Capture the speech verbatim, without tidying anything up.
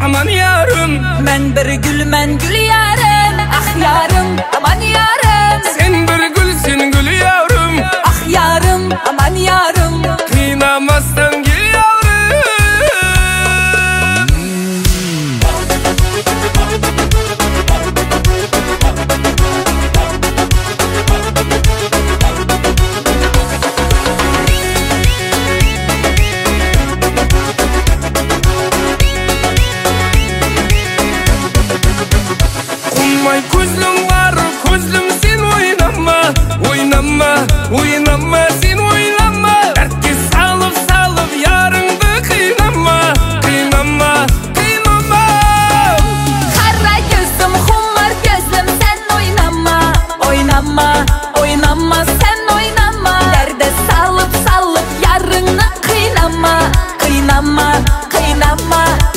aman yarım. Men bir gül, men gül yarım. Ah yarım, aman yarım. Sen bir gülsün gül yavrum. Ah yarım, aman yarım. Kıynamazsan gül yavrum. Kummay kuzlum var, kuzlum sen oynama. Oynama, oynama sen oynama. Dertke salıp salıp yarındı kıynama. Kıynama, kıynama. Kara gözüm, humar gözüm, sen oynama. Oynama, oynama, sen oynama. Derde salıp salıp yarını kıynama. Kıynama, kıynama.